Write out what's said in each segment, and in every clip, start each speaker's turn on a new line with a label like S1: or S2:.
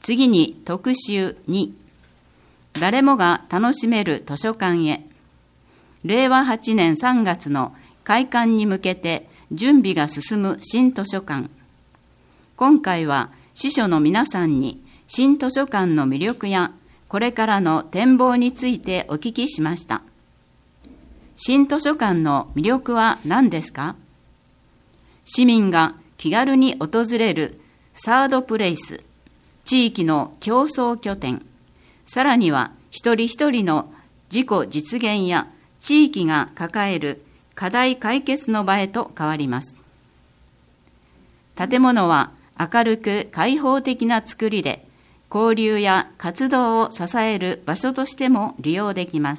S1: 次に特集2、誰もが楽しめる図書館へ。令和8年3月の開館に向けて準備が進む新図書館。今回は司書の皆さんに新図書館の魅力やこれからの展望についてお聞きしました。新図書館の魅力は何ですか？市民が気軽に訪れるサードプレイス、地域の競争拠点、さらには一人一人の自己実現や地域が抱える課題解決の場へと変わります。建物は明るく開放的な作りで、交流や活動を支える場所としても利用できます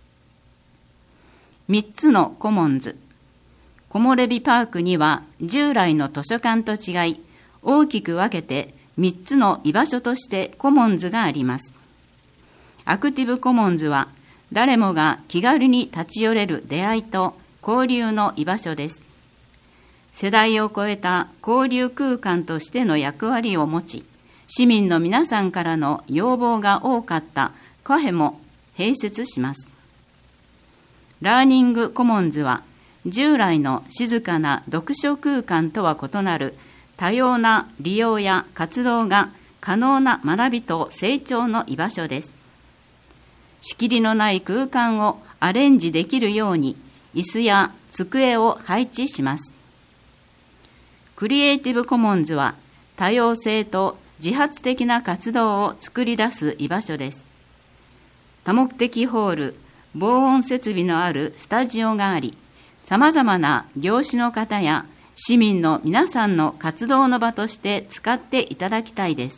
S1: 。3つのコモンズ。木漏れ日パークには従来の図書館と違い、大きく分けて3つの居場所としてコモンズがあります。アクティブコモンズは誰もが気軽に立ち寄れる出会いと交流の居場所です。世代を超えた交流空間としての役割を持ち、市民の皆さんからの要望が多かったカフェも併設します。ラーニングコモンズは従来の静かな読書空間とは異なる多様な利用や活動が可能な学びと成長の居場所です。仕切りのない空間をアレンジできるように椅子や机を配置します。クリエイティブコモンズは多様性と自発的な活動を作り出す居場所です。多目的ホール、防音設備のあるスタジオがあり、さまざまな業種の方や市民の皆さんの活動の場として使っていただきたいです。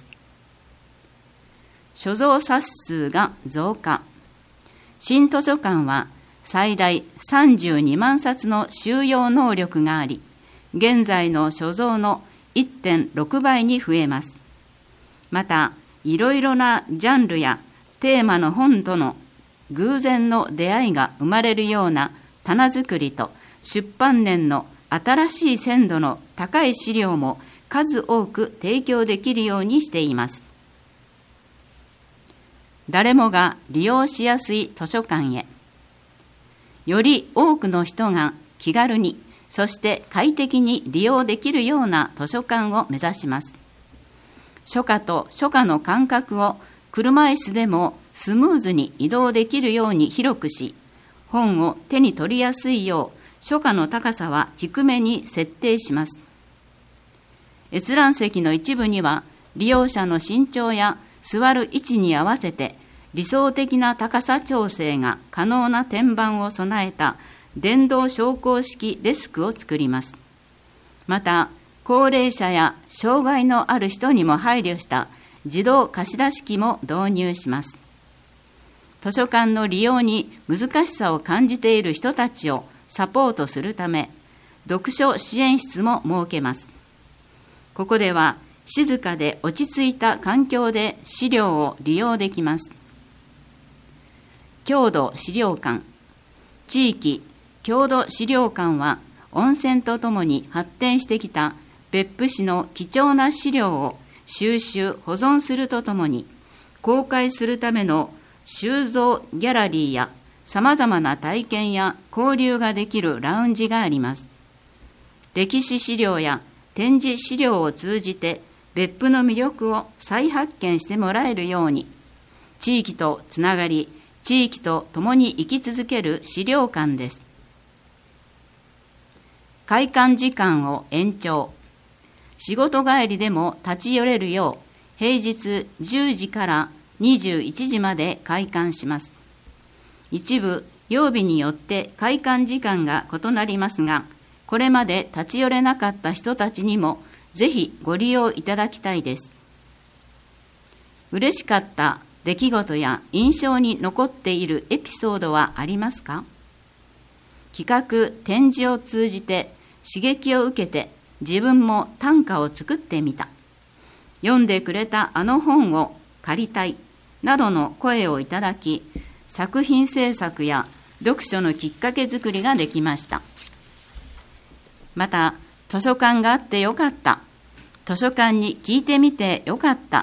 S1: 所蔵冊数が増加。新図書館は最大32万冊の収容能力があり、現在の所蔵の 1.6 倍に増えます。また、いろいろなジャンルやテーマの本との偶然の出会いが生まれるような棚作りと出版年の新しい鮮度の高い資料も数多く提供できるようにしています。誰もが利用しやすい図書館へ。より多くの人が気軽に、そして快適に利用できるような図書館を目指します。書家と書家の間隔を車椅子でもスムーズに移動できるように広くし、本を手に取りやすいよう書家の高さは低めに設定します。閲覧席の一部には利用者の身長や座る位置に合わせて理想的な高さ調整が可能な天板を備えた電動昇降式デスクを作ります。また、高齢者や障害のある人にも配慮した自動貸し出し機も導入します。図書館の利用に難しさを感じている人たちをサポートするため、読書支援室も設けます。ここでは静かで落ち着いた環境で資料を利用できます。郷土資料館。地域郷土資料館は温泉とともに発展してきた別府市の貴重な資料を収集・保存するとともに、公開するための収蔵ギャラリーやさまざまな体験や交流ができるラウンジがあります。歴史資料や展示資料を通じて別府の魅力を再発見してもらえるように、地域とつながり、地域と共に生き続ける資料館です。開館時間を延長。仕事帰りでも立ち寄れるよう、平日10時から21時まで開館します。一部、曜日によって開館時間が異なりますが、これまで立ち寄れなかった人たちにも、ぜひご利用いただきたいです。嬉しかった出来事や印象に残っているエピソードはありますか？企画・展示を通じて刺激を受けて自分も短歌を作ってみた。読んでくれたあの本を借りたいなどの声をいただき、作品制作や読書のきっかけ作りができました。また、図書館があってよかった、図書館に聞いてみてよかった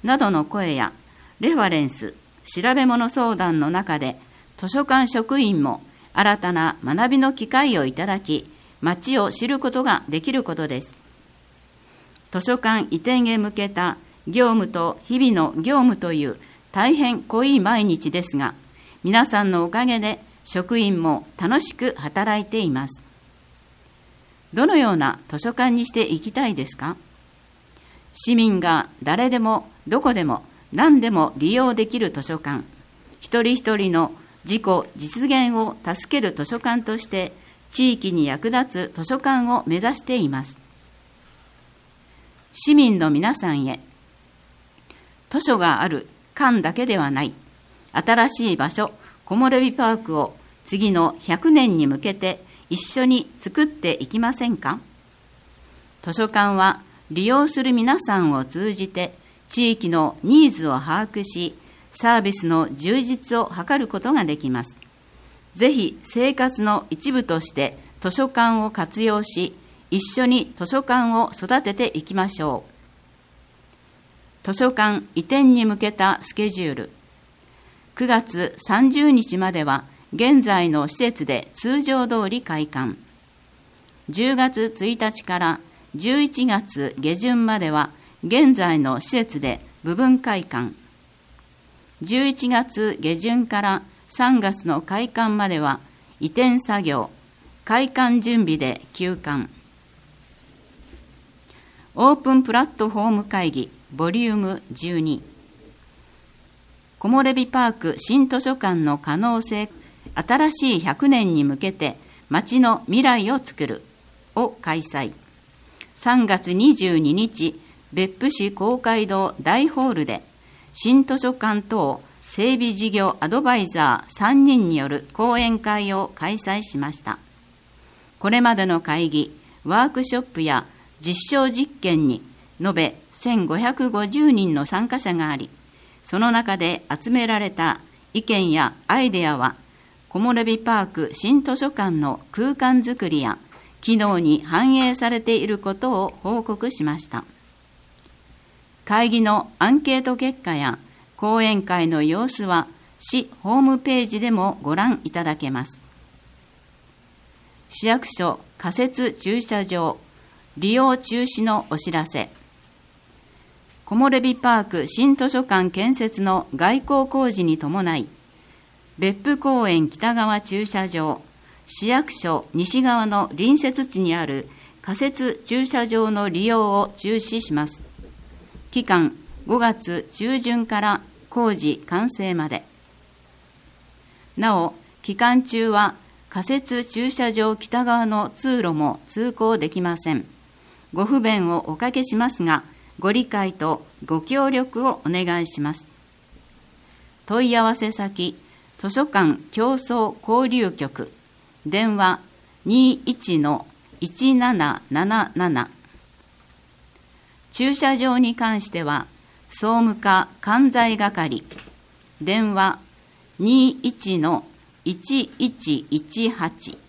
S1: などの声やレファレンス、調べ物相談の中で、図書館職員も新たな学びの機会をいただき、町を知ることができることです。図書館移転へ向けた業務と日々の業務という大変濃い毎日ですが、皆さんのおかげで職員も楽しく働いています。どのような図書館にしていきたいですか？市民が誰でもどこでも何でも利用できる図書館、一人一人の自己実現を助ける図書館として地域に役立つ図書館を目指しています。市民の皆さんへ、図書がある館だけではない、新しい場所、木漏れ日パークを次の100年に向けて一緒に作っていきませんか？図書館は利用する皆さんを通じて地域のニーズを把握し、サービスの充実を図ることができます。ぜひ生活の一部として図書館を活用し、一緒に図書館を育てていきましょう。図書館移転に向けたスケジュール。9月30日までは現在の施設で通常通り開館。10月1日から11月下旬までは現在の施設で部分開館。11月下旬から3月の開館までは移転作業、開館準備で休館。オープンプラットフォーム会議ボリューム12。木漏れ日パーク新図書館の可能性、新しい100年に向けて町の未来をつくるを開催。3月22日、別府市公会堂大ホールで新図書館等整備事業アドバイザー3人による講演会を開催しました。これまでの会議、ワークショップや実証実験に延べ1550人の参加者があり、その中で集められた意見やアイデアは、木漏れ日パーク新図書館の空間づくりや機能に反映されていることを報告しました。会議のアンケート結果や講演会の様子は市ホームページでもご覧いただけます。市役所仮設駐車場利用中止のお知らせ。木漏れ日パーク新図書館建設の外構工事に伴い、別府公園北側駐車場、市役所西側の隣接地にある仮設駐車場の利用を中止します。期間5月中旬から工事完成まで。なお、期間中は仮設駐車場北側の通路も通行できません。ご不便をおかけしますが、ご理解とご協力をお願いします。問い合わせ先、図書館競争交流局、電話 21-1777。駐車場に関しては、総務課管財係、電話 21-1118。